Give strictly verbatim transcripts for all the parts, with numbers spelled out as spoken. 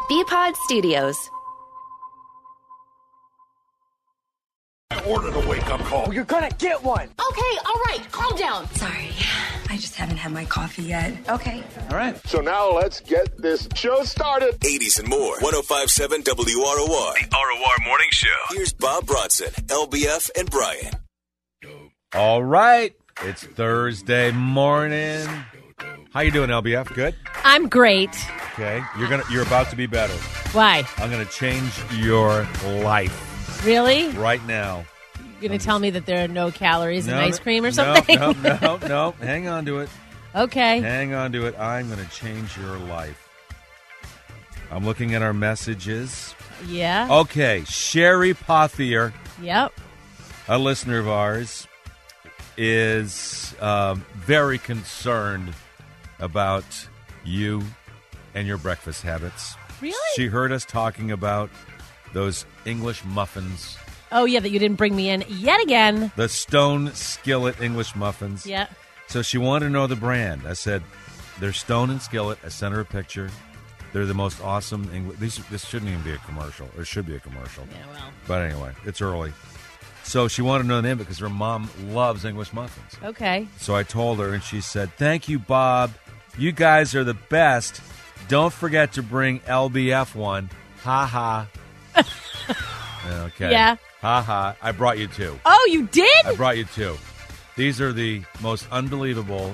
B-Pod Studios. I ordered a wake-up call. Well, you're gonna get one. Okay, all right, calm down. Sorry, I just haven't had my coffee yet. Okay. All right. So now let's get this show started. eighties and more. one oh five point seven W R O R. The R O R Morning Show. Here's Bob Bronson, L B F, and Brian. All right. It's Thursday morning. How you doing, L B F? Good? I'm great. Okay. You're gonna you're about to be better. Why? I'm gonna change your life. Really? Right now. You're going to tell me that there are no calories no, in ice cream or no, something? No, no, no, no. Hang on to it. Okay. Hang on to it. I'm going to change your life. I'm looking at our messages. Yeah. Okay. Sherry Pothier, Yep. a listener of ours, is um, very concerned about you and your breakfast habits. Really? She heard us talking about those English muffins. Oh, yeah, that you didn't bring me in yet again. The Stone Skillet English muffins. Yeah. So she wanted to know the brand. I said, they're Stone and Skillet. I sent her a picture. They're the most awesome English. These, this shouldn't even be a commercial. Or it should be a commercial. Yeah, well. But anyway, it's early. So she wanted to know the name because her mom loves English muffins. Okay. So I told her, and she said, thank you, Bob. You guys are the best. Don't forget to bring L B F one. Ha ha. Okay. Yeah. Ha ha. I brought you two. Oh, you did? I brought you two. These are the most unbelievable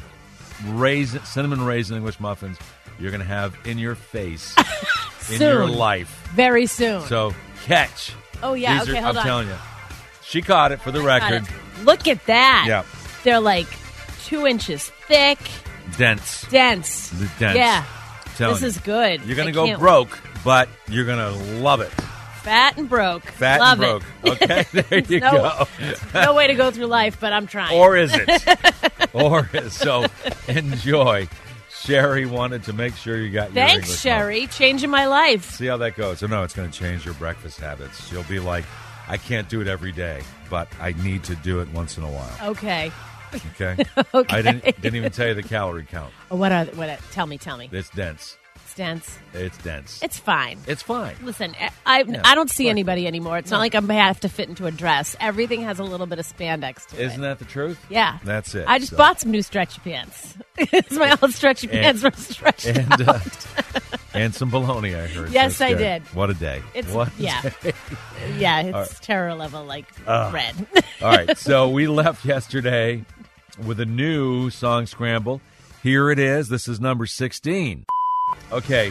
raisin, cinnamon raisin English muffins you're going to have in your face in your life. Very soon. So catch. Oh, yeah. These okay, are, hold I'm on. telling you. She caught it for the I record. got it. Look at that. Yeah. They're like two inches thick. Dense. Dense. Dense. Yeah. Telling This you. is good. You're going I to go can't- broke, but you're going to love it. Fat and broke. Fat Love and broke. it. Okay, there you no, go. no way to go through life, but I'm trying. Or is it? Or is so enjoy. Sherry wanted to make sure you got your Thanks, English Sherry. muffins. Changing my life. See how that goes. So no, it's going to change your breakfast habits. You'll be like, I can't do it every day, but I need to do it once in a while. Okay. Okay. Okay. I didn't didn't even tell you the calorie count. What are what? Are, tell me, tell me. It's dense. It's dense. It's dense. It's fine. It's fine. Listen, I Yeah, I don't see fine. anybody anymore. It's not like I'm have to fit into a dress. Everything has a little bit of spandex to Isn't it. that the truth? Yeah. That's it. I just So- bought some new stretchy pants. It's my old stretchy And- pants from stretched and out. uh, and some bologna, I heard. Yes, That's I good. did. What a day. It's what a yeah, day. yeah. It's right. terror level like Ugh. red. All right, so we left yesterday with a new song scramble. Here it is. This is number sixteen. Okay,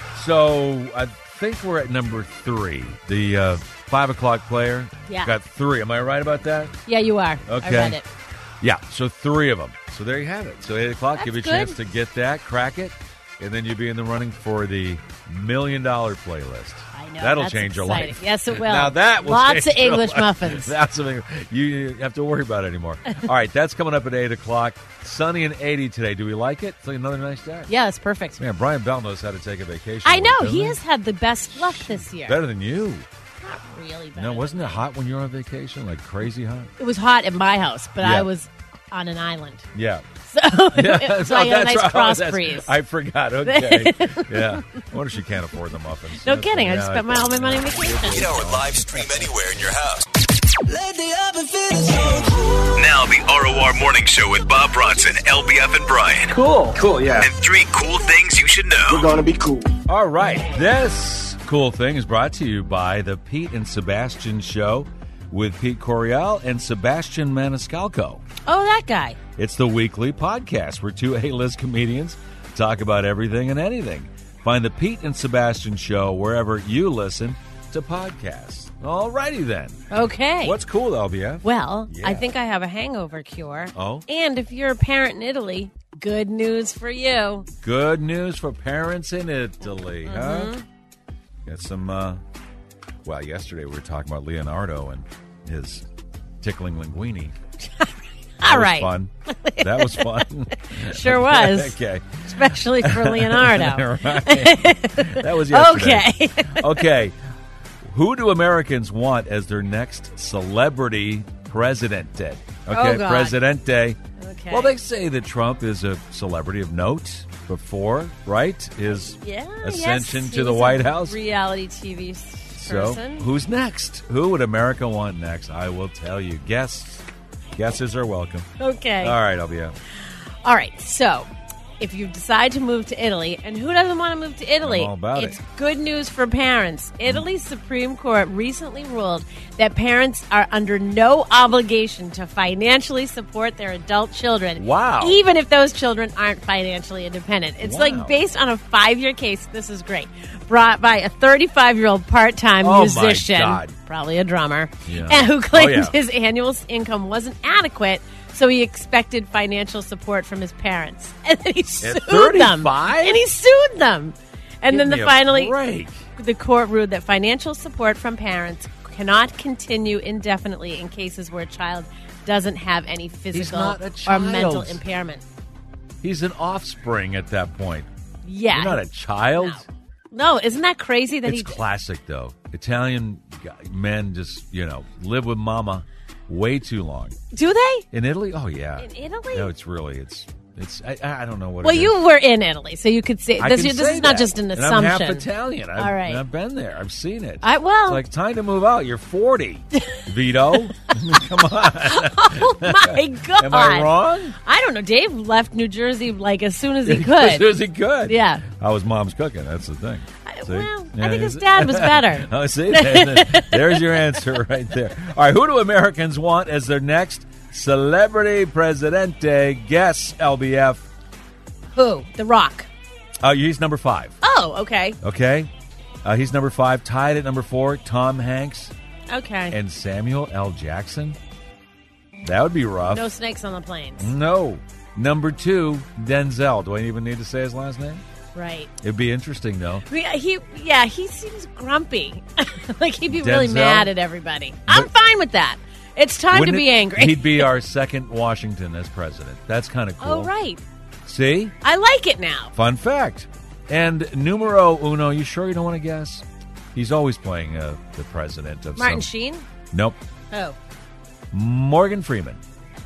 so I think we're at number three. The uh, five o'clock player Yeah. got three. Am I right about that? Yeah, you are. Okay. I read it. Yeah, so three of them. So there you have it. So eight o'clock, That's give you a good. chance to get that, crack it, and then you'll be in the running for the million dollar playlist. I know. That'll that's change your exciting. life. Yes, it will. Now that will Lots change of your English life. muffins. That's something you, you have to worry about anymore. All right, that's coming up at eight o'clock. Sunny and eighty today. Do we like it? It's like another nice day. Yeah, it's perfect. Man, Brian Bell knows how to take a vacation. I know. doesn't He has had the best luck this year. Better than you. Not really better. No, than wasn't it me. hot when you were on vacation? Like crazy hot? It was hot at my house, but Yeah. I was on an island. Yeah. So, Yeah, so I got a nice right. cross That's- breeze. I forgot. Okay. Yeah. I wonder if she can't afford the muffins. No That's- kidding. I yeah, just spent my, all my money on vacation. Eight hour live stream anywhere in your house. Let the oven finish your Now the R O R Morning Show with Bob Bronson, L B F, and Brian. Cool. Cool, yeah. And three cool things you should know. We're gonna be cool. All right. This cool thing is brought to you by the Pete and Sebastian Show with Pete Coriel and Sebastian Maniscalco. Oh, that guy. It's the weekly podcast where two A-list comedians talk about everything and anything. Find the Pete and Sebastian Show wherever you listen to podcasts. All righty then. Okay. What's cool, L B F? Well, Yeah. I think I have a hangover cure. Oh? And if you're a parent in Italy, good news for you. Good news for parents in Italy, huh? Mm-hmm. Got some, uh, well, yesterday we were talking about Leonardo and his tickling linguini. That All was right. fun. That was fun. Sure was. Okay. Especially for Leonardo. Right. That was yesterday. Okay. Okay. Who do Americans want as their next celebrity presidente? Okay, Oh, God. presidente. Okay. Well, they say that Trump is a celebrity of note. before, right? His Yeah, ascension yes, he to the was White a House. Reality T V So, person. who's next? Who would America want next? I will tell you. Guests. Guesses are welcome. Okay. All right, I'll be out. All right. So, if you decide to move to Italy, and who doesn't want to move to Italy? I'm all about it's it. good news for parents. Italy's Supreme Court recently ruled that parents are under no obligation to financially support their adult children. Wow. Even if those children aren't financially independent. It's Wow. like based on a five-year case. This is great. Brought by a thirty-five-year-old part-time Oh, my musician, God. probably a drummer, Yeah. and who claimed Oh, yeah. his annual income wasn't adequate. So he expected financial support from his parents, and then he sued them. thirty-five? And he sued them. And Give then me the a finally, break. the court ruled that financial support from parents cannot continue indefinitely in cases where a child doesn't have any physical not a or child. mental impairment. He's an offspring at that point. Yeah, You're not a child. no, isn't that crazy that It's he? classic, though. Italian g- men just, you know, live with mama way too long. Do they? In Italy? Oh, yeah. In Italy? No, it's really, it's, it's. I, I don't know what Well, it is. you were in Italy, so you could say I this. can This say is not that. just an And assumption. I'm half Italian. I've, All right. I've been there. I've seen it. I, well, It's like time to move out. You're forty, Vito. I mean, come on. oh my God! Am I wrong? I don't know. Dave left New Jersey like as soon as he As could. soon as he could. Yeah. How was mom's cooking? That's the thing. See? well, I Yeah, think his is- dad was better. Oh, see? There- There's your answer right there. All right, who do Americans want as their next celebrity presidente? Guess, L B F. Who? The Rock. Uh, he's number five. Oh, okay. Okay? Uh, he's number five. Tied at number four, Tom Hanks Okay. and Samuel L. Jackson. That would be rough. No snakes on the planes. No. Number two, Denzel. Do I even need to say his last name? Right. It'd be interesting, though. We- He, yeah, he seems grumpy. Like he'd be really Denzel? mad at everybody. I'm fine with that. It's time Wouldn't to be it- angry. He'd be our second Washington as president. That's kind of cool. Oh, right. See? I like it now. Fun fact. And numero uno, you sure you don't want to guess? He's always playing uh, the president of Martin some... Sheen? Nope. Oh. Morgan Freeman.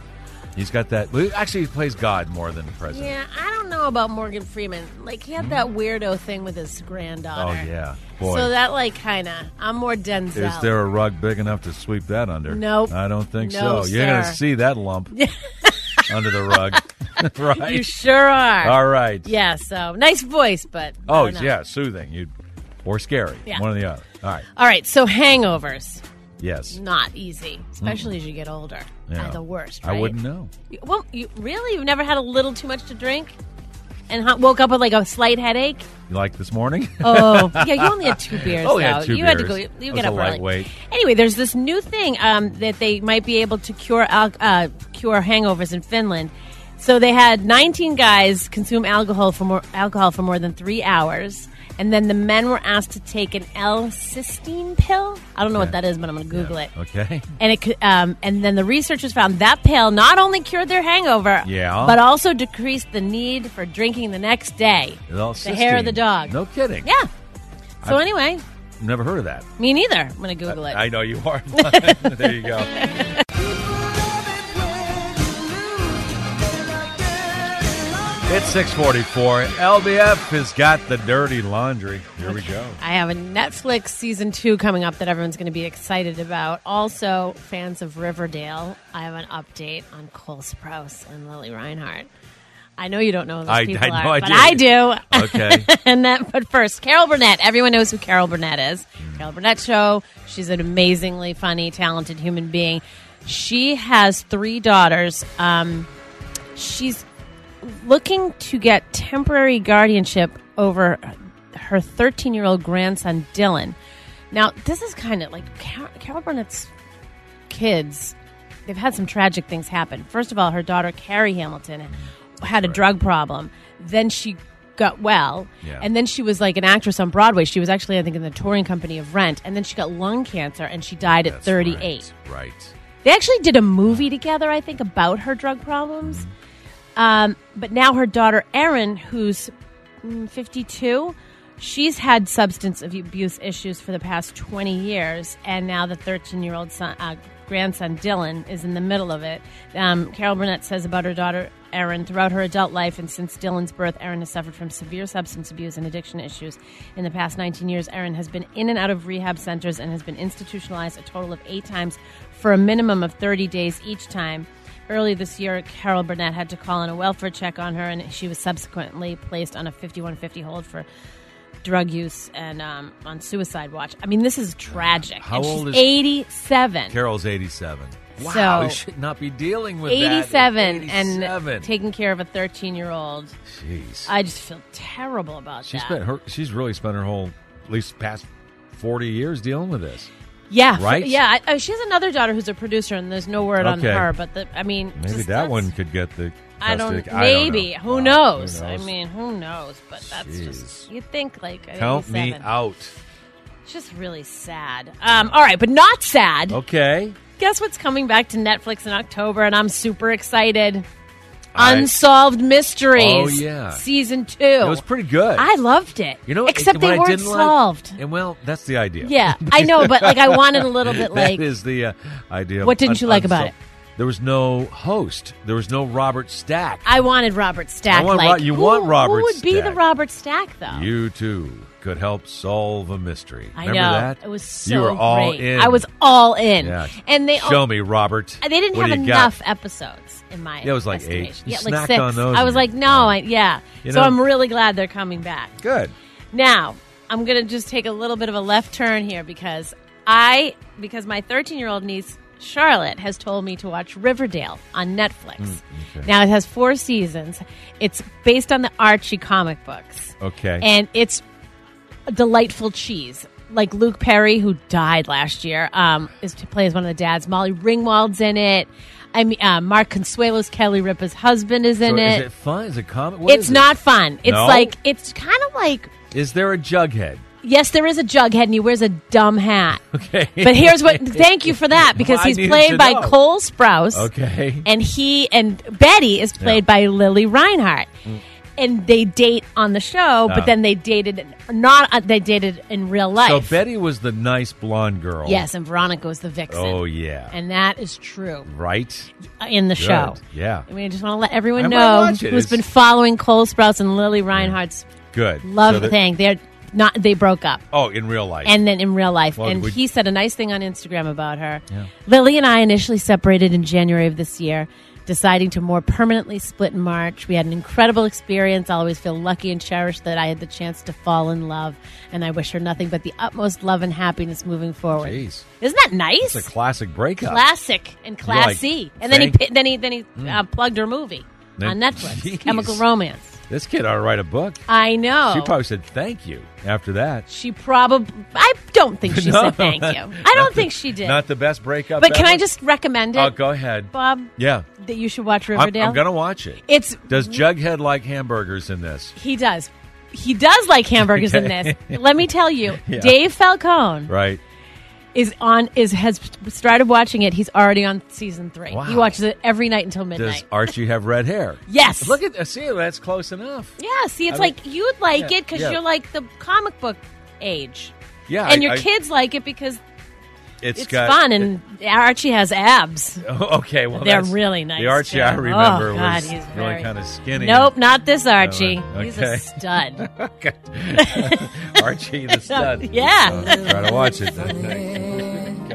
He's got that... Well, actually, he plays God more than the president. Yeah, I don't know about Morgan Freeman. Like, he had that weirdo thing with his granddaughter. Oh, yeah. Boy. So that, like, kind of... I'm more Denzel. Is there a rug big enough to sweep that under? Nope. I don't think No, so. You're going to sir. see that lump under the rug. Right? You sure are. All right. Yeah, so nice voice, but I Oh, don't know. yeah, soothing. You or scary. Yeah. One or the other. All right. All right, so hangovers. Yes. Not easy, especially as you get older. Yeah. Are the worst, I right? wouldn't know. You- Well, you really? You've never had a little too much to drink? And hu- woke up with like a slight headache? You like this morning? Oh, yeah, you only had two beers, Only though. had two you had to beers. go. You I get was up a early. lightweight. Anyway, there's this new thing um, that they might be able to cure al- uh, cure hangovers in Finland. So they had nineteen guys consume alcohol for more alcohol for more than three hours, and then the men were asked to take an L-cysteine pill. I don't know what Okay. that is, but I'm going to Google it. Okay. And it could, um, and then the researchers found that pill not only cured their hangover, Yeah. but also decreased the need for drinking the next day. Well, The hair of the cysteine. dog. No kidding. Yeah. So I've- anyway, Never heard of that. me neither. I'm going to Google it. I know you are. There you go. It's six forty-four. L B F has got the dirty laundry. Here we go. I have a Netflix season two coming up that everyone's going to be excited about. Also, fans of Riverdale, I have an update on Cole Sprouse and Lily Reinhart. I know you don't know who those I- people I know are, I but do. I do. Okay. and that, but first, Carol Burnett. Everyone knows who Carol Burnett is. Carol Burnett Show. She's an amazingly funny, talented human being. She has three daughters. Um, she's looking to get temporary guardianship over her thirteen-year-old grandson, Dylan. Now, this is kind of like Car- Carol Burnett's kids. They've had some tragic things happen. First of all, her daughter, Carrie Hamilton, had a drug problem. Then she got well. Yeah. And then she was like an actress on Broadway. She was actually, I think, in the touring company of Rent. And then she got lung cancer, and she died at That's thirty-eight. Right. right. They actually did a movie together, I think, about her drug problems. Um, but now her daughter, Erin, who's mm, fifty-two, she's had substance abuse issues for the past twenty years. And now the thirteen-year-old son, uh, grandson, Dylan, is in the middle of it. Um, Carol Burnett says about her daughter, Erin throughout her adult life, and since Dylan's birth, Erin has suffered from severe substance abuse and addiction issues. In the past nineteen years, Erin has been in and out of rehab centers and has been institutionalized a total of eight times for a minimum of thirty days each time. Early this year, Carol Burnett had to call in a welfare check on her, and she was subsequently placed on a fifty-one fifty hold for drug use and um, on suicide watch. I mean, this is tragic. How and old she's is eighty-seven? Carol's eighty-seven. Wow, So- you should not be dealing with eighty-seven, that. and eighty-seven. taking care of a thirteen-year-old. Jeez. I just feel terrible about She's that. spent her. She's really spent her whole, at least past forty years dealing with this. Yeah, Right? f- yeah. I, I, she has another daughter who's a producer, and there's no word on Okay. her. But the, I mean, Maybe just that that's- one could get the. I don't. custody. Maybe I don't know. who, Wow, knows? who I knows? mean, who knows? But that's Jeez. just you think like Count me eighty-seven. out. It's just really sad. Um, all right, but not sad. Okay. Guess what's coming back to Netflix in October, and I'm super excited. I- Unsolved Mysteries. Oh, yeah. Season two. It was pretty good. I loved it. You know, except what they I weren't didn't like- solved. and well, that's the idea. Yeah, I know, but like I wanted a little bit like that is the uh, idea. of What didn't you like about unsol- There was no host. There was no Robert Stack. I wanted Robert Stack. I want like Ro- you who, want Robert Who would be the Stack. Robert Stack though? You too could help solve a mystery. I Remember know that? it was so You were all great. in. I was all in, Yeah. and they Show me, Robert. They didn't What have do you enough got? episodes in my Yeah, it was like eight. estimation. You Yeah, like snacked six. on those I and was you- like, no, I, yeah. You so know- I'm really glad they're coming back. Good. Now, I'm going to just take a little bit of a left turn here because I because my thirteen-year-old niece Charlotte has told me to watch Riverdale on Netflix. Mm, okay. Now, it has four seasons. It's based on the Archie comic books. Okay. And it's a delightful cheese. Like Luke Perry, who died last year, um, is to play as one of the dads. Molly Ringwald's in it. I mean, uh, Mark Consuelo's Kelly Ripa's husband is in So it. Is it fun? Is it comic? What It's is it? not fun. It's No? like it's kind of like Is there a Jughead? yes, there is a Jughead, and he wears a dumb hat. Okay. But here's what. Thank you for that because Well, I he's needed played to by know. Cole Sprouse. Okay. And he and Betty is played by Lily Reinhart. And they date on the show, but Ah. then they dated not. Uh, they dated in real life. So Betty was the nice blonde girl. Yes, and Veronica was the vixen. Oh yeah. And that is true Right. uh, in the Good. show. Yeah. I mean, I just want to let everyone I might know watch it. who's It's- been following Cole Sprouse and Lily Reinhart's Good. love So that- thing. They're not. They broke up. Oh, in real life. And then in real life. Well, and would- he said a nice thing on Instagram about her. Yeah. Lily and I initially separated in January of this year, deciding to more permanently split in March. We had an incredible experience. I always feel lucky and cherished that I had the chance to fall in love, and I wish her nothing but the utmost love and happiness moving forward. Jeez. Isn't that nice? It's a classic breakup. Classic and You're like, classy. and then he thank- pi- then he then he uh, plugged her movie Then- on Netflix, Jeez. Chemical Romance. This kid ought to write a book. I know. She probably said thank you after that. She probably. I don't think she No, said thank you. I not don't the- think she did. Not the best breakup. But can ever? I just recommend it, Oh, go ahead. Bob? Yeah. That you should watch I'm, Riverdale. I'm going to watch it. It's Does Jughead like hamburgers in this? he does. He does like hamburgers in this. Let me tell you, Yeah. Dave Falcone Right. is on is has started watching it. He's already on season three. Wow. He watches it every night until Does midnight. Archie have red hair? Yes. Look at see that's close enough. Yeah, see, it's I mean- like you'd like Yeah, it because yeah. you're like the comic book age, Yeah, and I- your I- kids like it because It's, it's got, fun, and Archie has abs. Oh, okay, well, They're that's- really nice. The Archie too. I remember oh, God, was he's really very- kind of skinny. Nope, not this Archie. Oh, He's okay. a stud. Okay. Archie the stud. Yeah. Uh, try to watch it. Then.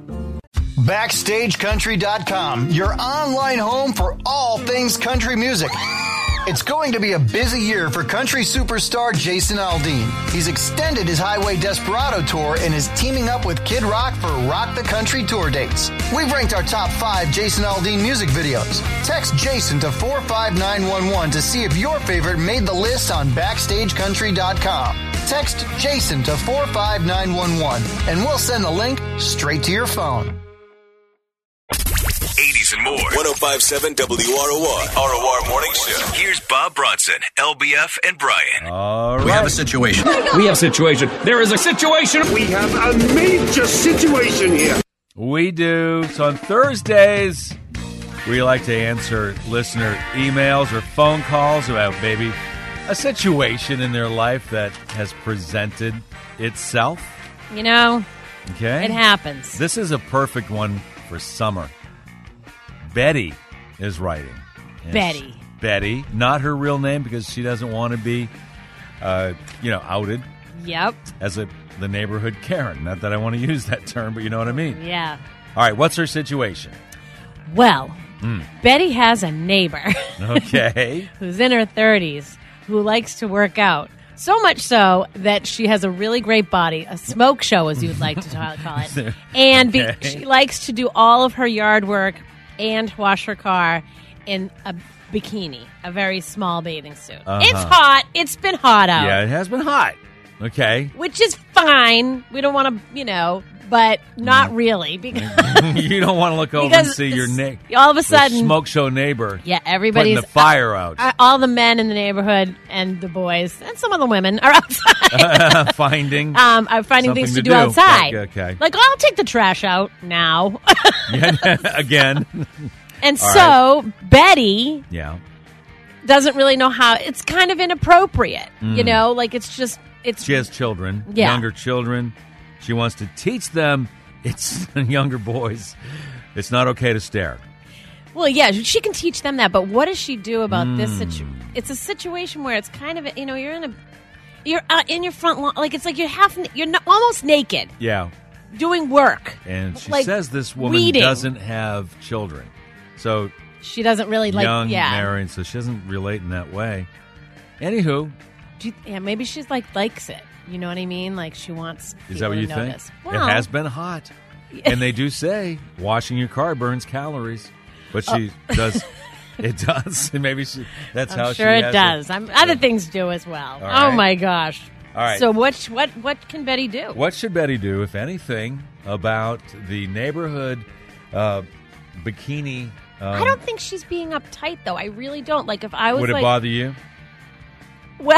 Backstage Country dot com, your online home for all things country music. It's going to be a busy year for country superstar Jason Aldean. He's extended his Highway Desperado tour and is teaming up with Kid Rock for Rock the Country tour dates. We've ranked our top five Jason Aldean music videos. Text Jason to four five nine one one to see if your favorite made the list on Backstage Country dot com. Text Jason to four five nine one one and we'll send the link straight to your phone. eighties and more. one oh five point seven W R O R. R O R Morning Show. Here's Bob Bronson, L B F, and Brian. All right. We have a situation. We have situation. There is a situation. We have a major situation here. We do. So on Thursdays, we like to answer listener emails or phone calls about maybe a situation in their life that has presented itself. You know, Okay. it happens. This is a perfect one for summer. Betty is writing. And Betty. Betty, not her real name because she doesn't want to be, uh, you know, outed Yep. as a the neighborhood Karen. Not that I want to use that term, but you know what I mean. Yeah. All right, what's her situation? Well, Mm. Betty has a neighbor Okay. who's in her thirties who likes to work out. So much so that she has a really great body, a smoke show, as you'd like to ta- call it. And be, Okay. she likes to do all of her yard work and wash her car in a bikini, a very small bathing suit. Uh-huh. It's hot. It's been hot out. Yeah, it has been hot. Okay. Which is fine. We don't want to, you know, but not really. Because, You don't want to look over and because see your na- all of a the sudden, smoke show neighbor yeah, putting everybody's the fire out. Uh, all the men in the neighborhood and the boys and some of the women are outside. Finding um, are finding something things to, to do, do. outside. Okay, okay. Like, I'll take the trash out now. Yeah, again. and All so Betty Yeah. doesn't really know how. It's kind of inappropriate, you know. Like it's just it's. She has children, Yeah. younger children. She wants to teach them, it's younger boys, it's not okay to stare. Well, yeah, she can teach them that, but what does she do about this Hmm. situation? It's a situation where it's kind of, you know, you're in a, you're uh, in your front lawn, like it's like you're half, you're not, almost naked, Yeah. doing work. And she Like, says this woman weeding. doesn't have children. So She doesn't really like, young, yeah, married, so she doesn't relate in that way. Anywho, Do you- yeah, maybe she's like likes it. You know what I mean? Like she wants. is that what you people to notice. think? Well, It has been hot. And they do say washing your car burns calories. But she does, it does. Maybe she, that's I'm how sure she it has does. I'm, other things do as well. All Oh right. my gosh! All right. So what? What? What can Betty do? What should Betty do, if anything, about the neighborhood uh, bikini? Um, I don't think she's being uptight, though. I really don't. Like if I was would it like, bother you? well,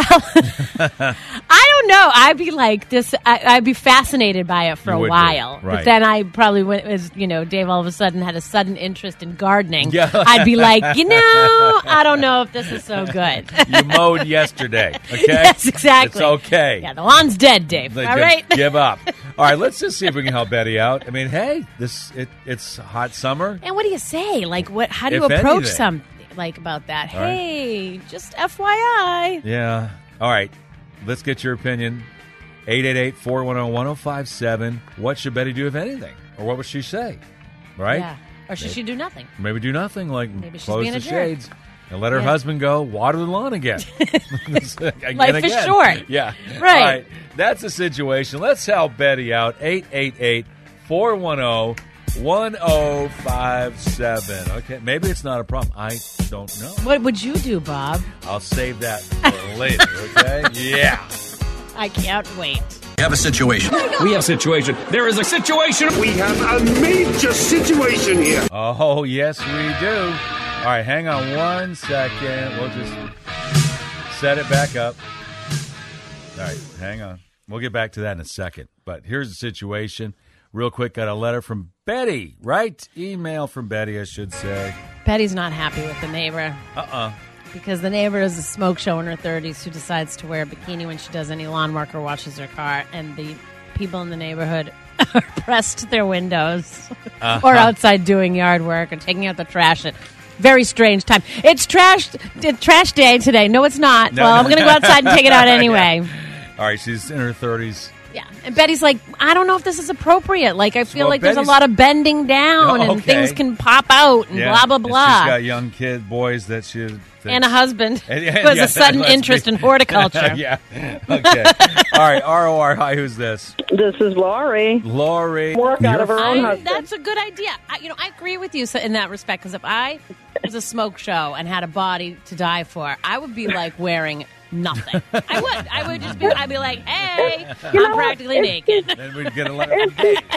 I don't know. I'd be like this. I, I'd be fascinated by it for You a would be, while, right. but then I probably went as you know, Dave all of a sudden had a sudden interest in gardening. Yeah. I'd be like, you know, I don't know if this is so good. You mowed yesterday, okay? Yes, exactly. It's okay. Yeah, the lawn's dead, Dave. Like, All just right. give up. All right, let's just see if we can help Betty out. I mean, hey, this it, it's hot summer. And what do you say? Like, what? How do you If approach anything. something like about that? All right. Hey, just F Y I. Yeah. All right, let's get your opinion. eight eight eight, four one zero, one zero five seven. What should Betty do, if anything? Or what would she say? Right? Yeah. Or should she do nothing? Maybe do nothing, like Maybe she's close being the a jerk. shades and let her Yeah. husband go water the lawn again. Again, Life is again. short. Yeah. Right. All right. That's the situation. Let's help Betty out. eight eight eight, four one zero, one zero five seven. Okay. Maybe it's not a problem. I don't know. What would you do, Bob? I'll save that for later. Okay. Yeah. I can't wait. We have a situation. We have a situation. There is a situation. We have a major situation here. Oh, yes, we do. All right, hang on one second. We'll just set it back up. All right, hang on. We'll get back to that in a second. But here's the situation. Real quick, got a letter from Betty, right? Email from Betty, I should say. Betty's not happy with the neighbor Uh-uh. because the neighbor is a smoke show in her thirties who decides to wear a bikini when she does any lawn work or washes her car, and the people in the neighborhood are pressed to their windows Uh-huh. or outside doing yard work or taking out the trash at very strange time. It's trash it's trash day today. No, it's not. No, well, no. I'm going to go outside and take it out anyway. All right, she's in her thirties. Yeah, and Betty's like, I don't know if this is appropriate. Like, I feel Well, like there's a Betty's- lot of bending down Oh, and okay. things can pop out and Yeah. blah, blah, And blah. she's got young kid boys that she... thinks- And a husband And- who and- has yeah, a sudden let's interest be- in horticulture. Yeah. Okay. All right, R O R, hi, who's this? This is Laurie. Lori. Work out of her own I, husband. that's a good idea. I, you know, I agree with you so- in that respect because if I was a smoke show and had a body to die for, I would be like wearing nothing. I would. I would just be. I'd be like, hey, I'm practically naked. Then we'd get a letter from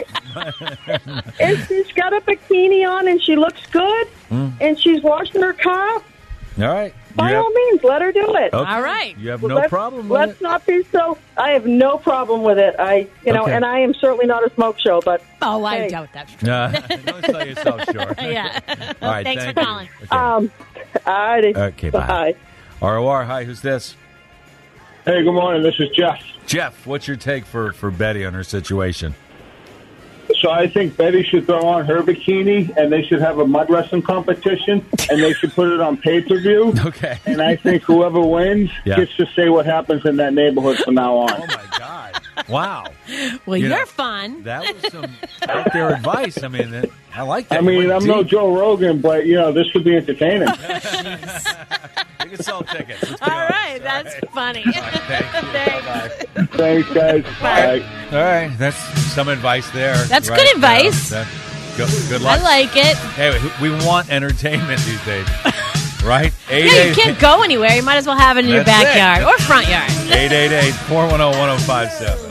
Dave. If she's got a bikini on and she looks good Mm. and she's washing her car, All right. by You have- all means, let her do it. Okay. All right. You have Well, no let's- problem with Let's it? not be so. I have no problem with it. I, you know, Okay. and I am certainly not a smoke show, but Oh, I Hey. doubt that's true. Nah, don't sell yourself short. Yeah. All right, Thanks thank for you. calling. Okay. um, I. Okay, bye. R O R, hi, who's this? Hey, good morning. This is Jeff. Jeff, what's your take for, for Betty on her situation? so I think Betty should throw on her bikini, and they should have a mud wrestling competition, and they should put it on pay-per-view. Okay. And I think whoever wins Yeah. gets to say what happens in that neighborhood from now on. Oh, my God. Wow. Well, You you're know, fun. That was some out there advice. I mean, that, I like that. I mean, You I'm went no deep. Joe Rogan, but, you know, this could be entertaining. You can sell tickets. Let's be All honest. right, that's funny. Thank you. Thanks. Bye-bye. Thanks, guys. Bye. Bye. All right, that's some advice there. That's right? good advice. Uh, that- good, good luck. I like it. Hey, we want entertainment these days, right? eight Yeah, you can't go anywhere. You might as well have it in your That's it. backyard or front yard. eight eight eight, four one zero, one zero five seven.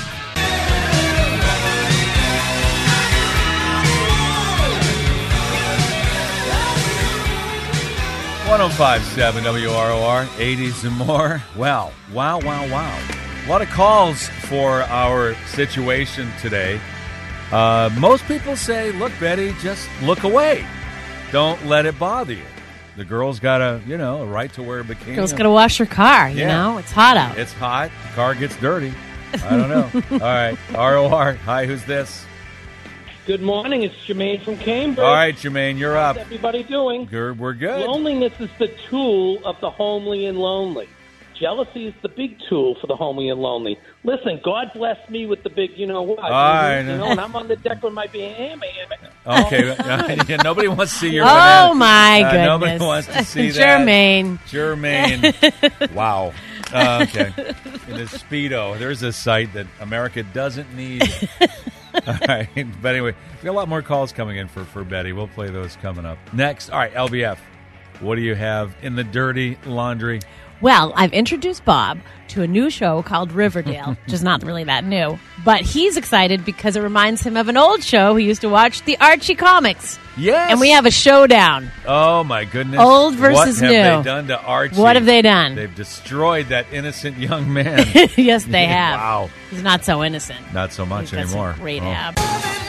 one oh five point seven W R O R, eighties and more. Wow, wow, wow, wow. A lot of calls for our situation today. Uh, most people say, look, Betty, just look away. Don't let it bother you. The girl's got a, you know, a right to wear a bikini. Girl's got to wash her car, you Yeah. know? It's hot out. It's hot. The car gets dirty. I don't know. All right. R O R. Hi, who's this? Good morning. It's Jermaine from Cambridge. All right, Jermaine, you're up. How's everybody doing? We're, we're good. Loneliness is the tool of the homely and lonely. Jealousy is the big tool for the homely and lonely. Listen, God bless me with the big, you know what? I you know. know, and I'm on the deck with my banana. Okay. Yeah, nobody wants to see your Oh, banana. my Uh, goodness. Nobody wants to see that. Jermaine. Jermaine. Wow. Uh, okay. In his Speedo. There's a site that America doesn't need. All right. But anyway, we got a lot more calls coming in for, for Betty. We'll play those coming up. Next. All right, L B F. What do you have in the dirty laundry? Well, I've introduced Bob to a new show called Riverdale, which is not really that new. But he's excited because it reminds him of an old show he used to watch, the Archie comics. Yes. And we have a showdown. Oh, my goodness. Old versus what new. What have they done to Archie? What have they done? They've destroyed that innocent young man. Yes, they have. Wow. He's not so innocent. Not so much He's got anymore. some great Oh. abs.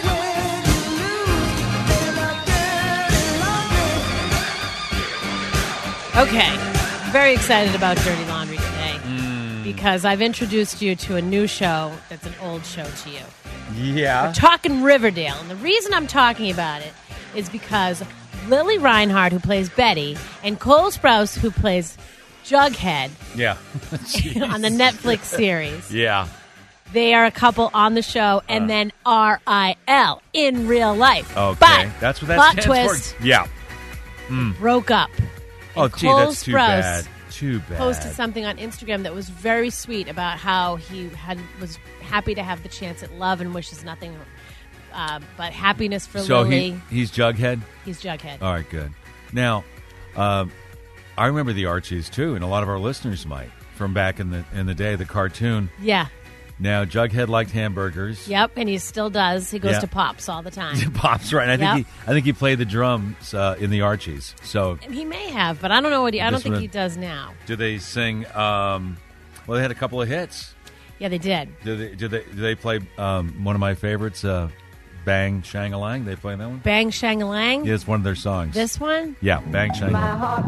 Okay. Very excited about Dirty Laundry today Mm. because I've introduced you to a new show that's an old show to you. Yeah. We're talking Riverdale, and the reason I'm talking about it is because Lily Reinhardt, who plays Betty, and Cole Sprouse, who plays Jughead Yeah. on the Netflix series, Yeah. they are a couple on the show, and Uh. then R I L in real life. Okay. But That's what that plot stands twist, for. Yeah. Mm. broke up. Oh, And gee, Cole that's too Sprouse bad. Too bad. posted something on Instagram that was very sweet about how he had was happy to have the chance at love and wishes nothing uh, but happiness for so Lily. he, he's Jughead? He's Jughead. All right, good. Now, um, I remember the Archies, too, and a lot of our listeners might, from back in the in the day, the cartoon. Yeah. Now, Jughead liked hamburgers. Yep, and he still does. He goes Yeah. to Pops all the time. Pops, right. And I think Yep. he I think he played the drums uh, in the Archies. So And he may have, but I don't know what he. I don't This think one- he does now. do they sing? Um, well, they had a couple of hits. Yeah, they did. Do they? Do they? Do they play um, one of my favorites? Uh, Bang Shang-a-Lang. They play that one. Bang Shang-a-Lang. Yeah, it's one of their songs. This one. Yeah, Bang Shang-a-Lang.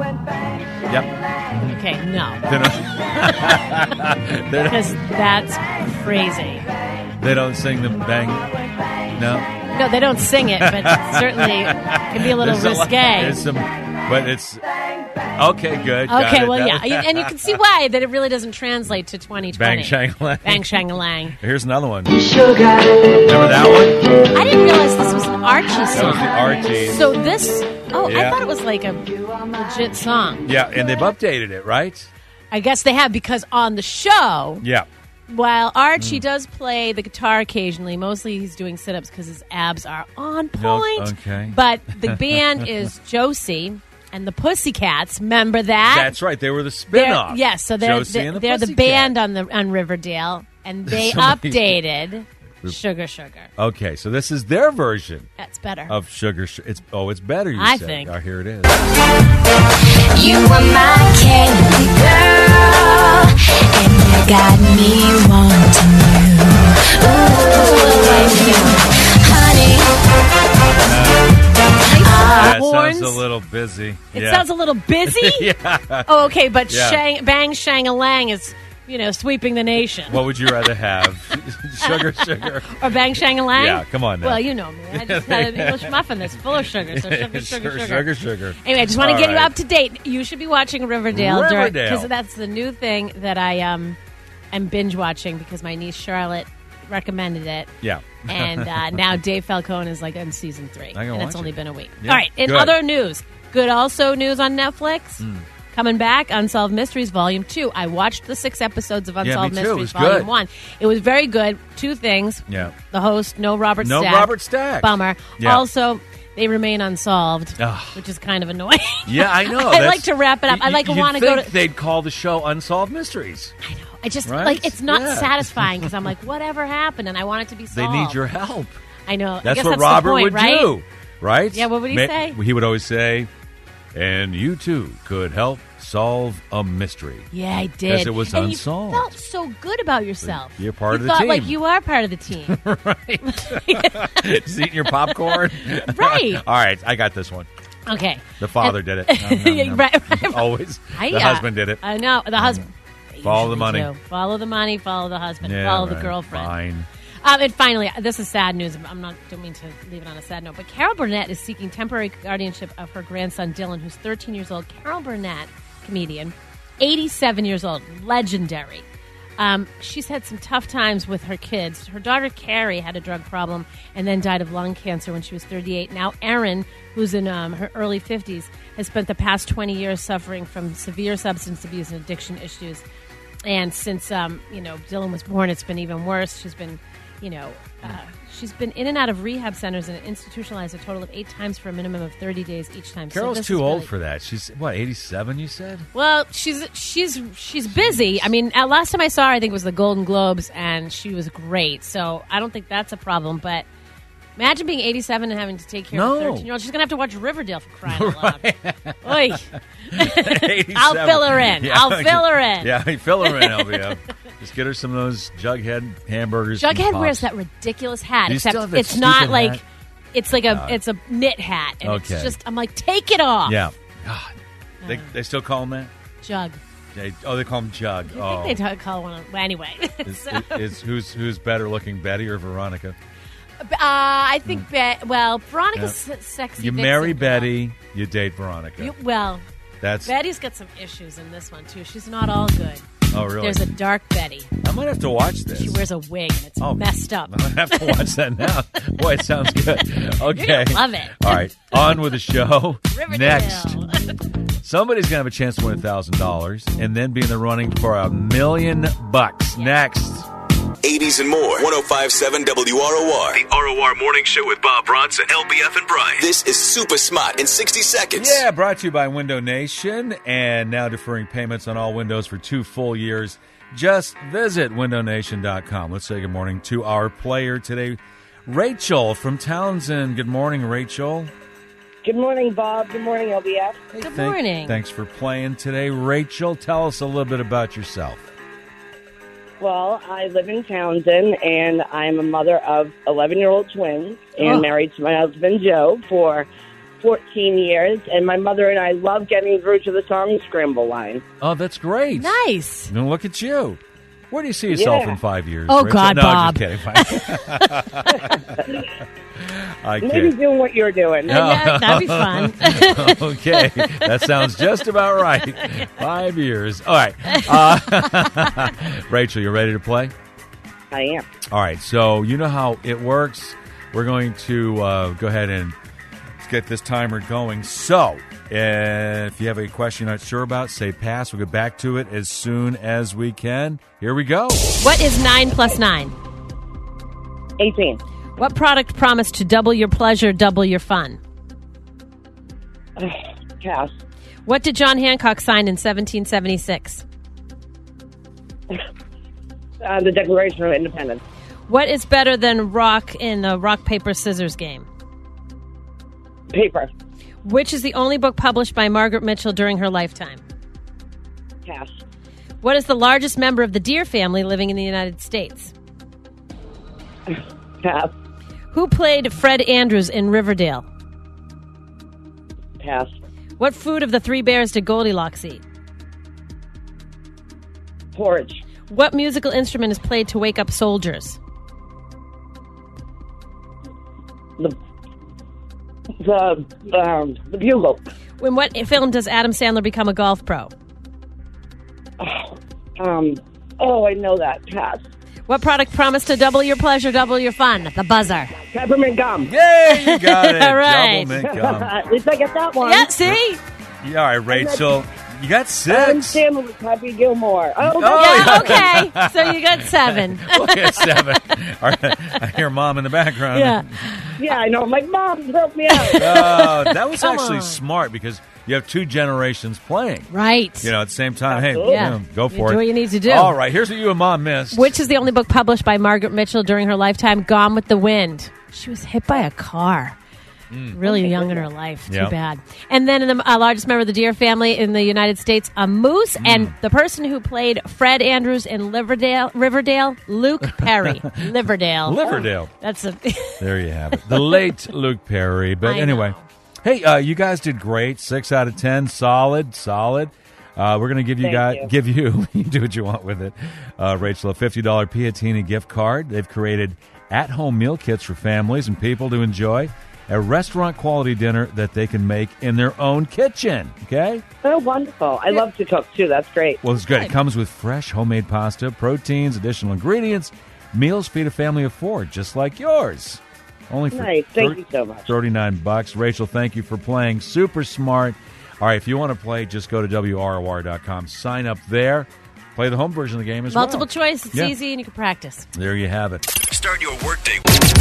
Yep. Okay, no, They're not- they're not- because that's crazy. They don't sing the Bang. No. No, they don't sing it, but certainly can be a little There's lot- risque. there's some, but it's okay. Good. got Okay, it. well, That- yeah, and you can see why that it really doesn't translate to twenty twenty. Bang Shang-a-Lang. Bang Shang-a-Lang. Here's another one. Remember that one? I didn't realize this was an Archie That song. was the Archies. So this, oh, I Yeah. thought it was like a legit song. Yeah, and they've updated it, right? I guess they have because on the show, Yeah. while Archie Mm. does play the guitar occasionally, mostly he's doing sit-ups because his abs are on No, point. okay. But the band is Josie and the Pussycats. Remember that? That's right. They were the They're- spin-off. Yes, so they're Josie they're, and the they're the Pussycat. band on the on Riverdale, and they Somebody- updated Sugar Sugar. Okay, so this is their version That's better. of Sugar. Sh- It's oh, it's better. You I said. think. Oh, here it is. You are my candy girl, and you got me wanting you. Ooh, honey. that horns. sounds a little busy. It yeah. sounds a little busy. yeah. Oh, okay, but Yeah. Shang, Bang Shang-a-Lang is you know, sweeping the nation. What would you rather have? Sugar, sugar. Or Bang Shang-a-Lang? Yeah, come on now. Well, you know me. I just had an English muffin that's full of sugar. So sugar, sugar, sugar. Sugar, sugar. Anyway, I just want to All get right. you up to date. You should be watching Riverdale. Riverdale. Because that's the new thing that I um, am binge watching because my niece Charlotte recommended it. Yeah. And uh, now Dave Falcone is like on season three. I can And it's watch only it. been a week. Yeah. All right. In Good. other news, good also news on Netflix. Mm. Coming back, Unsolved Mysteries Volume two. I watched the six episodes of Yeah, me Unsolved too. It Mysteries was Volume good. one. It was very good. Two things. Yeah. The host, no Robert No Stack. Robert Stack. Bummer. Yeah. Also, they remain unsolved, Ugh. which is kind of annoying. Yeah, I know. I That's- like to wrap it up. I you- like to you'd want to go think to. they'd call the show Unsolved Mysteries. I know. I just Right? like it's not Yeah. satisfying because I'm like, whatever happened, and I want it to be They solved. need your help. I know. I That's guess what that's Robert the point, would right? do, right? Yeah, what would he Ma- say? He would always say, and you too could help solve a mystery. Yeah, I did. Because it was and unsolved. You felt so good about yourself. You're part you of the thought team. like you are part of the team. right. Just eating your popcorn. Right. All right, I got this one. Okay. The father And- did it. Nom, nom, Yeah, nom. right, right. Always. I, The uh, husband did it. I know. The husband. Follow the Usually money. do. Follow the money, follow the husband, Yeah, follow the right. girlfriend. Fine. Um, and finally, this is sad news. I'm not don't mean to leave it on a sad note, but Carol Burnett is seeking temporary guardianship of her grandson Dylan, who's thirteen years old. Carol Burnett, comedian, eighty-seven years old, legendary. Um, she's had some tough times with her kids. Her daughter Carrie had a drug problem and then died of lung cancer when she was thirty-eight. Now Erin, who's in um, her early fifties, has spent the past twenty years suffering from severe substance abuse and addiction issues. And since um, you know Dylan was born, it's been even worse. She's been, you know, uh, she's been in and out of rehab centers and institutionalized a total of eight times for a minimum of thirty days each time. Carol's so this too is old really- for that. She's, what, eighty-seven, you said? Well, she's she's she's busy. I mean, uh, last time I saw her, I think it was the Golden Globes, and she was great. So I don't think that's a problem. But imagine being eighty-seven and having to take care No. of a thirteen-year-old. She's gonna have to watch Riverdale for crying out loud. Oy. eighty-seven. I'll fill her in. Yeah. I'll fill her in. Yeah, fill her in, L B F. Just get her some of those Jughead hamburgers. and Jughead pops. wears that ridiculous hat, Do you except still have that it's not stupid like hat? it's like a God. it's a knit hat, and Okay. it's just I'm like, take it off. Yeah. God. They, they still call him that? Jug. They, oh, they call him Jug. I oh. think they talk, call one. Well, anyway, Is, So- is, who's who's better looking, Betty or Veronica? Uh, I think Be- well, Veronica's Yeah. s- sexy. You vixen marry girl. Betty, you date Veronica. You, well, That's Betty's got some issues in this one too. She's not all good. oh really? There's a dark Betty. I might have to watch this. She wears a wig and it's Oh. messed up. I'm gonna have to watch that now. Boy, it sounds good. Okay, You're gonna love it. All right, on with the show. Riverdale. Next, somebody's gonna have a chance to win a thousand dollars and then be in the running for a million bucks. Next. eighties and more. one oh five point seven W R O R. The R O R Morning Show with Bob Bronson, L B F, and Brian. This is Super Smart in sixty seconds. Yeah, brought to you by Window Nation, and now deferring payments on all windows for two full years. Just visit window nation dot com. Let's say good morning to our player today, Rachel from Townsend. Good morning, Rachel. Good morning, Bob. Good morning, L B F. Good Thank- morning. Thanks for playing today. Rachel, tell us a little bit about yourself. Well, I live in Townsend, and I'm a mother of eleven-year-old twins and Oh. married to my husband, Joe, for fourteen years. And my mother and I love getting through to the song Scramble line. Oh, that's great. Nice. Now look at you. Where do you see yourself Yeah. in five years? Oh, Rachel? God, no, Bob. just kidding. I Maybe kid. doing what you're doing. Yeah, that'd be fun. Okay, that sounds just about right. Five years. All right. Uh, Rachel, you ready to play? I am. All right, so you know how it works. We're going to uh, go ahead and get this timer going. So, uh, if you have a question you're not sure about, say pass. We'll get back to it as soon as we can. Here we go. What is nine plus nine? eighteen. What product promised to double your pleasure, double your fun? Pass. What did John Hancock sign in seventeen seventy-six? Uh, the Declaration of Independence. What is better than rock in the rock, paper, scissors game? Paper. Which is the only book published by Margaret Mitchell during her lifetime? Pass. What is the largest member of the deer family living in the United States? Pass. Who played Fred Andrews in Riverdale? Pass. What food of the three bears did Goldilocks eat? Porridge. What musical instrument is played to wake up soldiers? The the um, the bugle. In what film does Adam Sandler become a golf pro? Um. Oh, I know that. Pass. What product promised to double your pleasure, double your fun? The buzzer. Peppermint gum. Yay, you got it. All right. Double mint gum. At least I get that one. Yeah, see? Yeah, all right, Rachel. You got Adam six. Sandler was Happy Gilmore. Oh, Oh, Yeah, okay. So you got seven. Okay, seven. All right. I hear Mom in the background. Yeah. yeah, I know. I'm like, Mom, help me out. Uh, that was Come actually on. smart because you have two generations playing. Right. You know, at the same time. Hey, Absolutely. you know, go You for do it. what you need to do. All right, here's what you and Mom missed. Which is the only book published by Margaret Mitchell during her lifetime? Gone with the Wind. She was hit by a car. Really young in her life. Too Yeah. bad. And then the uh, largest member of the deer family in the United States, a moose. And the person who played Fred Andrews in Riverdale, Riverdale Luke Perry. Riverdale. Liverdale. That's a... There you have it. The late Luke Perry. But I anyway. know. Hey, uh, you guys did great. Six out of ten. Solid. Solid. Uh, we're going to give you Thank guys, you. give you, you do what you want with it, uh, Rachel, a fifty dollars Piatini gift card. They've created at-home meal kits for families and people to enjoy a restaurant-quality dinner that they can make in their own kitchen, okay? Oh, wonderful. I love to cook, too. That's great. Well, it's good. It comes with fresh homemade pasta, proteins, additional ingredients. Meals feed a family of four, just like yours. Only for Nice. Thank thir- you so much. thirty-nine bucks. Rachel, thank you for playing. Super smart. All right, if you want to play, just go to W R O R dot com. Sign up there. Play the home version of the game as Multiple well. choice. It's Yeah. easy and you can practice. There you have it. Start your workday.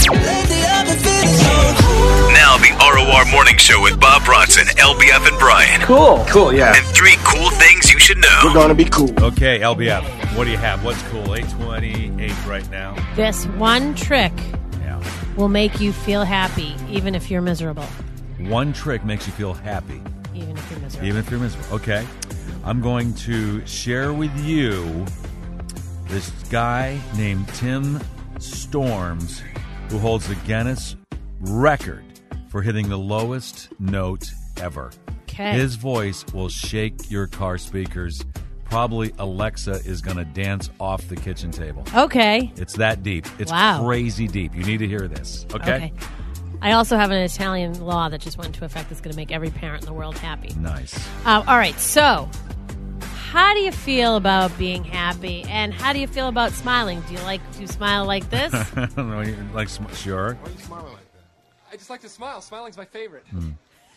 Now the R O R Morning Show with Bob Bronson, L B F, and Brian. Cool. Cool, yeah. And three cool things you should know. We're gonna be cool. Okay, L B F, what do you have? What's cool? eight twenty-eight right now. This one trick Yeah. will make you feel happy, even if you're miserable. One trick makes you feel happy, Even if you're miserable. even if you're miserable. Okay. I'm going to share with you this guy named Tim Storms who holds the Guinness record for hitting the lowest note ever. Okay. His voice will shake your car speakers. Probably Alexa is going to dance off the kitchen table. Okay. It's that deep. It's Wow. crazy deep. You need to hear this. Okay? Okay. I also have an Italian law that just went into effect that's going to make every parent in the world happy. Nice. Uh, all right, so how do you feel about being happy, and how do you feel about smiling? Do you like to smile like this? like, sm- sure. Why are you smiling like that? I just like to smile. Smiling's my favorite. Hmm.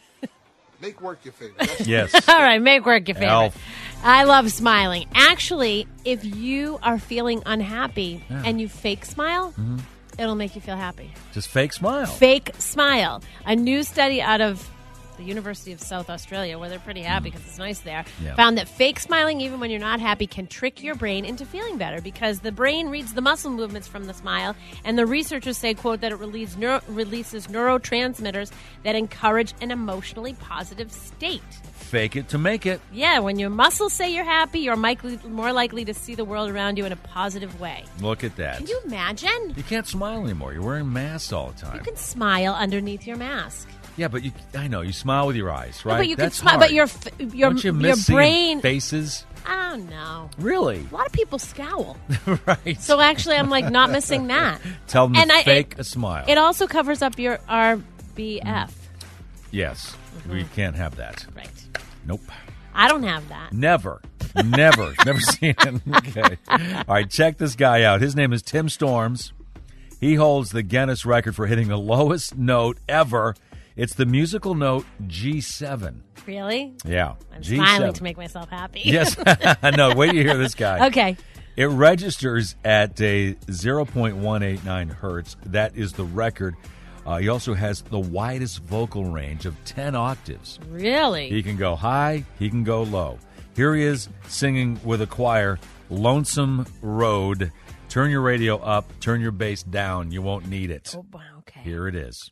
Make work your favorite. That's Yes. All right, make work your favorite. Elf. I love smiling. Actually, if you are feeling unhappy Yeah. and you fake smile, Mhm. it'll make you feel happy. Just fake smile. Fake smile. A new study out of the University of South Australia, where they're pretty happy because it's nice there, Yeah. found that fake smiling, even when you're not happy, can trick your brain into feeling better because the brain reads the muscle movements from the smile, and the researchers say, quote, that it releases, neuro- releases neurotransmitters that encourage an emotionally positive state. Fake it to make it. Yeah, when your muscles say you're happy, you're likely, more likely to see the world around you in a positive way. Look at that. Can you imagine? You can't smile anymore. You're wearing masks all the time. You can smile underneath your mask. Yeah, but you, I know, you smile with your eyes, No, right? but you That's can smile, hard. but your f- your Don't you your miss seeing brain faces? I don't know. Really? A lot of people scowl. Right. So actually, I'm like not missing that. Tell them And to I- fake it- a smile. It also covers up your R B F. Yes. We can't have that. Right. Nope. I don't have that. Never. Never. Never seen it. Okay. All right, check this guy out. His name is Tim Storms. He holds the Guinness record for hitting the lowest note ever. It's the musical note G seven. Really? Yeah. I'm G smiling seven. to make myself happy. Yes. No, wait till you hear this guy. Okay. It registers at a zero point one eight nine hertz. That is the record. Uh, he also has the widest vocal range of ten octaves. Really? He can go high, he can go low. Here he is singing with a choir, Lonesome Road. Turn your radio up, turn your bass down. You won't need it. Oh, wow, okay. Here it is.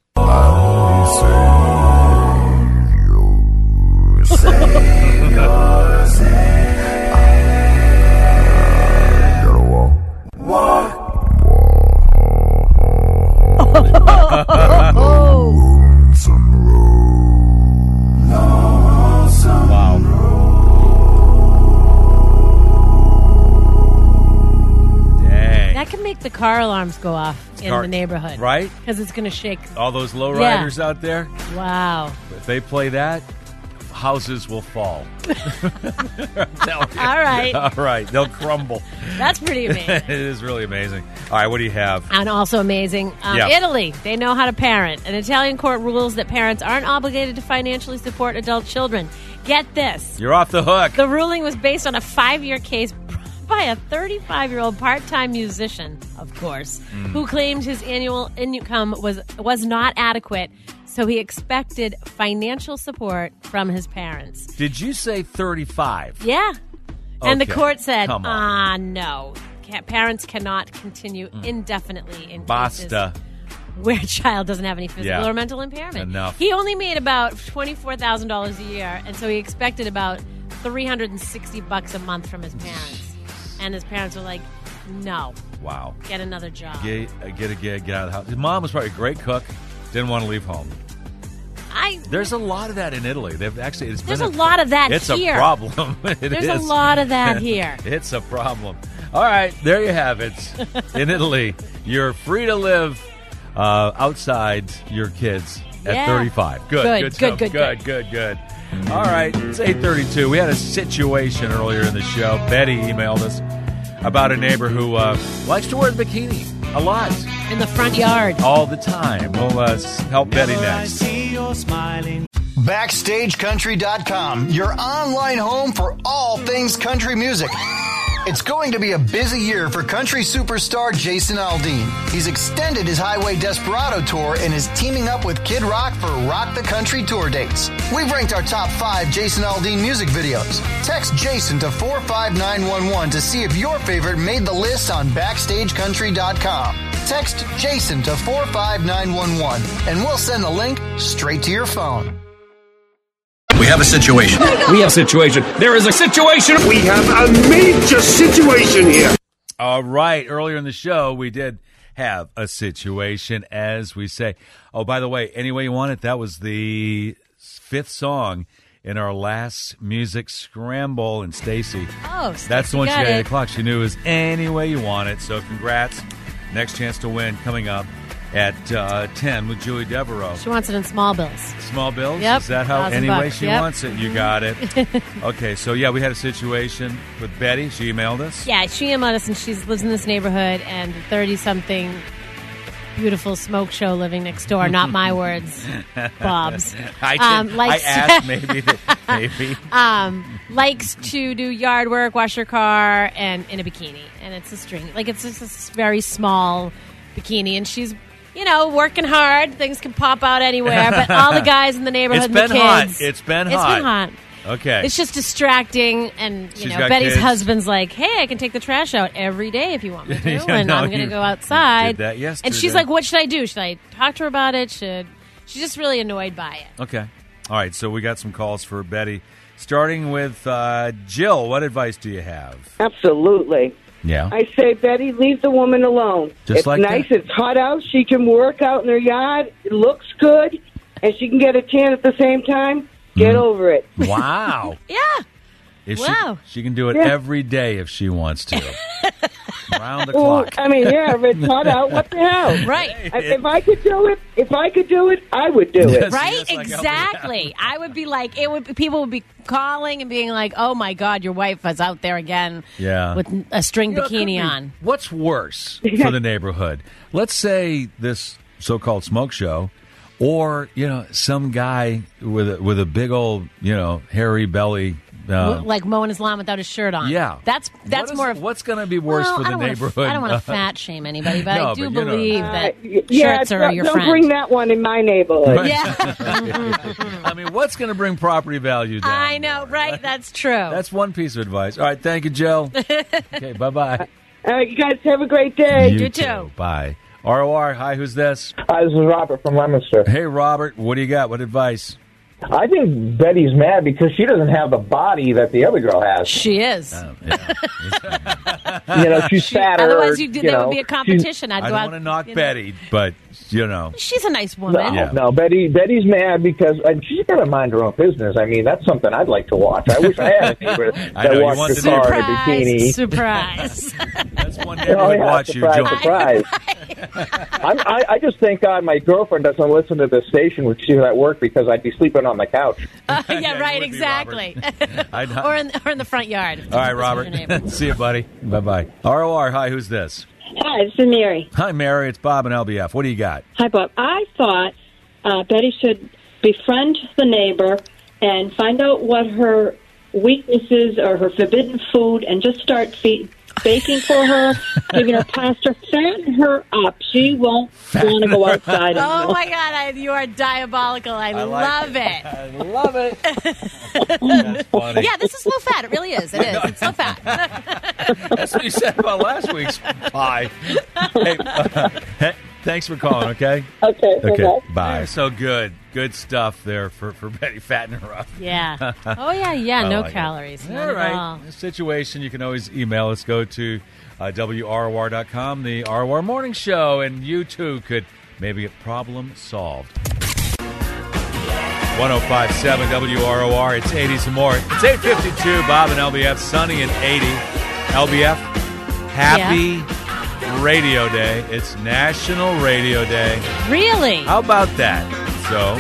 Wow. should make the car alarms go off in car- the neighborhood. Right? Because it's going to shake. All those low Yeah. riders out there, Wow. if they play that, houses will fall. I'm telling you. All right. All right. They'll crumble. That's pretty amazing. It is really amazing. All right. What do you have? And also amazing, um, Yeah. Italy. They know how to parent. An Italian court rules that parents aren't obligated to financially support adult children. Get this. You're off the hook. The ruling was based on a five-year case by a thirty-five-year-old part-time musician, of course, Mm. who claimed his annual income was was not adequate, so he expected financial support from his parents. Did you say thirty-five? Yeah. And the Okay. court said, Come on. ah, no. Ca- Parents cannot continue indefinitely in cases Basta. where a child doesn't have any physical Yeah. or mental impairment. Enough. He only made about twenty-four thousand dollars a year, and so he expected about three hundred sixty bucks a month from his parents. And his parents were like, no, Wow. get another job. Get, uh, get a gig, get out of the house. His mom was probably a great cook. Didn't want to leave home. I There's a lot of that in Italy. They've actually. It's There's been a lot of that it's here. a problem. It There's a is. lot of that here. It's a problem. All right, there you have it. In Italy, you're free to live uh, outside your kids at Yeah. thirty-five. Good, Good, good, good, stuff. good, good, good, good. All right, it's eight thirty-two. We had a situation earlier in the show. Betty emailed us about a neighbor who uh, likes to wear the bikini a lot. In the front yard. All the time. We'll uh, help Betty next. Backstage Country dot com, your online home for all things country music. It's going to be a busy year for country superstar Jason Aldean. He's extended his Highway Desperado tour and is teaming up with Kid Rock for Rock the Country tour dates. We've ranked our top five Jason Aldean music videos. Text Jason to four five nine one one to see if your favorite made the list on Backstage Country dot com. Text Jason to four five nine one one and we'll send the link straight to your phone. We have a situation. We have a situation. There is a situation. We have a major situation here. All right. Earlier in the show, we did have a situation, as we say. Oh, by the way, Any Way You Want It, that was the fifth song in our last music scramble. And Stacy, Oh, that's Stacey the one she got got at eight it. o'clock. She knew it was Any Way You Want It. So congrats. Next chance to win coming up at uh, ten with Julie Devereaux. She wants it in small bills. Small bills? Yep. Is that how Thousand any bucks. way she Yep. wants it? You got it. Okay, so yeah, we had a situation with Betty. She emailed us. Yeah, she emailed us, and she lives in this neighborhood, and thirty-something beautiful smoke show living next door. Not my words, Bob's. I, did, Um, likes- I asked maybe. That, maybe. um, likes to do yard work, wash her car, and in a bikini. And it's a string. Like, it's just this very small bikini. And she's, you know, working hard. Things can pop out anywhere. But all the guys in the neighborhood It's and the been hot. kids. It's been It's hot. been hot. Okay. It's just distracting, and you She's know, got Betty's kids. husband's like, "Hey, I can take the trash out every day if you want me to, Yeah, and no, I'm going you to go outside." did that and yesterday. she's like, "What should I do? Should I talk to her about it? Should?" She's just really annoyed by it. Okay. All right, so we got some calls for Betty. Starting with uh, Jill, what advice do you have? Absolutely. Yeah. I say, Betty, leave the woman alone. Just it's like nice. that? It's hot out. She can work out in her yard. It looks good. And she can get a tan at the same time. Get over it. Wow. Yeah. If Wow. She, she can do it Yeah. every day if she wants to. Round the Well, clock. I mean, yeah, if it's hot out, what the hell? Right. I- If I could do it, if I could do it, I would do it. Right? Yes, like, Exactly. I would be like, it would. People would be calling and being like, "Oh my God, your wife is out there again Yeah. with a string You know, it could bikini be- on." What's worse for the neighborhood? Let's say this so-called smoke show, or you know, some guy with a, with a big old, you know, hairy belly. Uh, Like mowing his lawn without his shirt on. yeah, That's that's What is- more of what's going to be worse Well, for I the don't wanna- neighborhood. I don't want to fat shame anybody, but No, I do but you know. believe Uh, that y- yeah, shirts are don't, your don't friend. bring that one in my neighborhood. Right. Yeah, I mean, what's going to bring property value down? I know, right? That's true. That's one piece of advice. All right, thank you, Jill. Okay, bye-bye. All right, you guys have a great day. You too. Bye. R O R, hi, who's this? Hi, this is Robert from Leominster. Hey, Robert, what do you got? What advice? I think Betty's mad because she doesn't have the body that the other girl has. She is. Oh, yeah. You know, she's fatter. Otherwise, you, you there know, would be a competition. I'd I go don't out. want to knock you know. Betty, but, you know. She's a nice woman. No, Yeah. no, Betty. Betty's mad because and she's got to mind her own business. I mean, that's something I'd like to watch. I wish I had a neighbor I that know, you watched want the the car in a bikini. Surprise! That's one Oh, neighborhood yeah, watch you surprise, join. surprise. I'm, I, I just thank God my girlfriend doesn't listen to the station when she's at work because I'd be sleeping on the couch. Uh, yeah, Yeah, you right, would be, exactly. I'd- or in or in the front yard. All right, Robert. See you, buddy. Bye-bye. R O R, hi, who's this? Hi, this is Mary. Hi, Mary. It's Bob and L B F. What do you got? Hi, Bob. I thought uh, Betty should befriend the neighbor and find out what her weaknesses or her forbidden food and just start fe- baking for her, giving her pasta, fatten her up. She won't want to go outside anymore. Oh, my God. I, you are diabolical. I, I like love it. it. I love it. That's funny. Yeah, this is low fat. It really is. It is. It's low fat. That's what you said about last week's pie. Hey, uh, hey, thanks for calling, okay? Okay. Okay, bye. bye. So good. Good stuff there for, for Betty. Fatten her up. Yeah. Oh, yeah, yeah. I No like it. calories. Not All at right. all. Situation, you can always email us. Go to uh, W R O R dot com, the R O R Morning Show, and you too could maybe get problem solved. one oh five point seven W R O R. It's eighties and more. It's eight fifty-two. Bob and L B F. Sunny and eighty. L B F, happy Radio Day. It's National Radio Day. Really? How about that? So,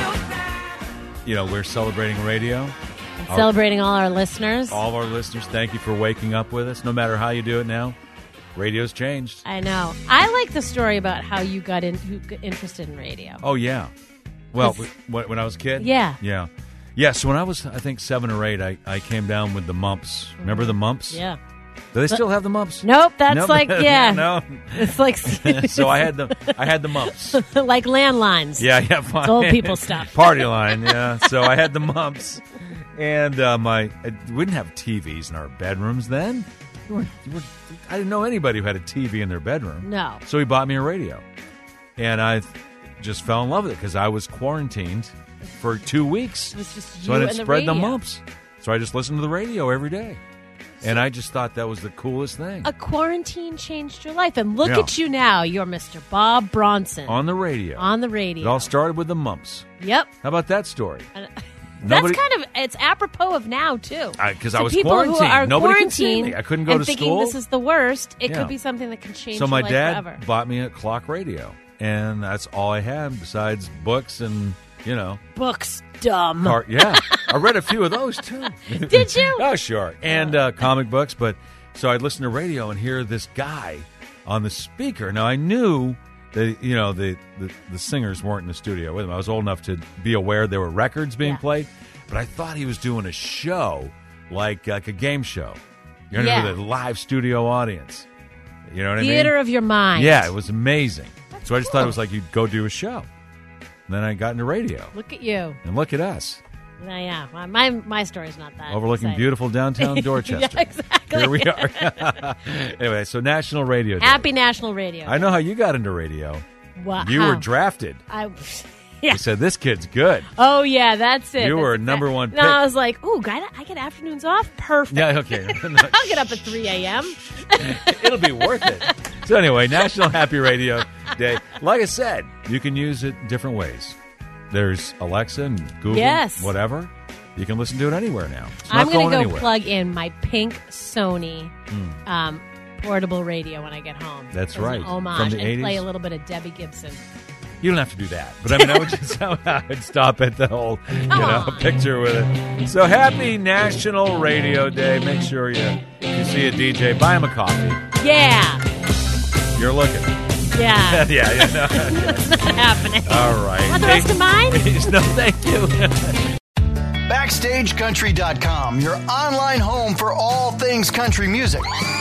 you know, we're celebrating radio. Our- Celebrating all our listeners. all of our listeners, thank you for waking up with us. No matter how you do it now, radio's changed. I know. I like the story about how you got, in, who got interested in radio. Oh, yeah. Well, when, when I was a kid? Yeah. Yeah. Yeah, so when I was, I think, seven or eight, I, I came down with the mumps. Remember the mumps? Yeah. Do they still have the mumps? Nope, that's Nope. like, yeah. No. It's like So I had the I had the mumps. like landlines. Yeah, yeah, fine. It's old people stuff. Party line, yeah. So I had the mumps, and uh, my we didn't have T Vs in our bedrooms then. You weren't, you were, I didn't know anybody who had a T V in their bedroom. No. So he bought me a radio, and I just fell in love with it because I was quarantined for two weeks. It was just so you I didn't and the spread the radio. mumps. So I just listened to the radio every day, and I just thought that was the coolest thing. A quarantine changed your life. And look Yeah. at you now. You're Mister Bob Bronson. On the radio. On the It radio. all started with the mumps. Yep. How about that story? And- Nobody- That's kind of, it's apropos of now, too. Because I So was people quarantined. who are Nobody could see quarantined me. I couldn't go and to thinking school. this is the worst, it Yeah. could be something that can change So your my life dad forever. bought me a clock radio, and that's all I had besides books and, you know. Books, dumb. Car- yeah. I read a few of those, too. Did you? Oh, sure. And uh, comic books. But so I'd listen to radio and hear this guy on the speaker. Now, I knew that, you know, the, the, the singers weren't in the studio with him. I was old enough to be aware there were records being Yeah. played. But I thought he was doing a show, like, like a game show. You know, Yeah. with a live studio audience. You know what I mean? Theater of your mind. Yeah, it was amazing. so I just thought it was like you'd go do a show. And then I got into radio. Look at you. And look at us. Yeah, yeah. My my, my story's not that Overlooking exciting. beautiful downtown Dorchester. Yeah, exactly. Here we are. Anyway, so National Radio Day. Happy National Radio. I know how you got into radio. Wow. You were drafted. I, yeah. You said, this kid's good. Oh, yeah, that's it. You That's were exact- number one No, pick. I was like, ooh, I I get afternoons off? Perfect. Yeah, okay. I'll get up at three a.m. It'll be worth it. So anyway, National Happy Radio Day. Like I said, you can use it different ways. There's Alexa and Google, Yes. whatever. You can listen to it anywhere now. It's I'm not going going to go anywhere. plug in my pink Sony Mm. um, portable radio when I get home. That's As right. An homage From the and play eighties? a little bit of Debbie Gibson. You don't have to do that. But I mean, I would just I would stop at the whole, you know, on. picture with it. So happy National Radio Day. Make sure you, you see a D J, buy him a coffee. Yeah. You're looking. Yeah. yeah, yeah. No, It's not happening. all right. Want the rest of mine? No, thank you. Backstage Country dot com, your online home for all things country music.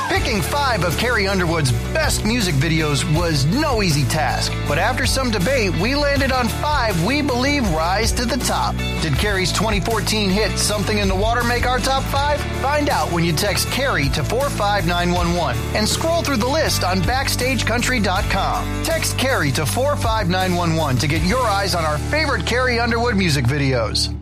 Picking five of Carrie Underwood's best music videos was no easy task, but after some debate, we landed on five we believe rise to the top. Did Carrie's twenty fourteen hit Something in the Water make our top five? Find out when you text Carrie to four five nine one one and scroll through the list on backstage country dot com. Text Carrie to four five nine one one to get your eyes on our favorite Carrie Underwood music videos.